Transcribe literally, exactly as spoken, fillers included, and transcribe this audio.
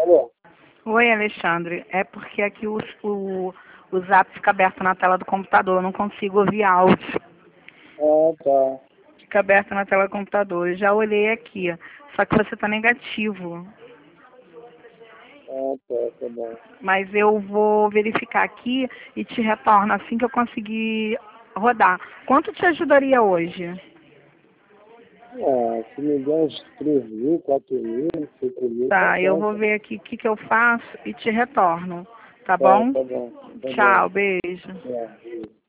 Alô? Oi, Alexandre. É porque aqui o, o, o Zap fica aberto na tela do computador, eu não consigo ouvir áudio. Ah, tá. Fica aberto na tela do computador. Eu já olhei aqui, só que você está negativo. Ah, tá, tá bom. Mas eu vou verificar aqui e te retorno assim que eu conseguir rodar. Quanto te ajudaria hoje? Ah, se me der uns três mil, quatro mil, cinco mil, tá Tá, eu bom. vou ver aqui o que, que eu faço e te retorno. Tá Tá, bom? tá bom. Tá bom. Tchau, beijo. É.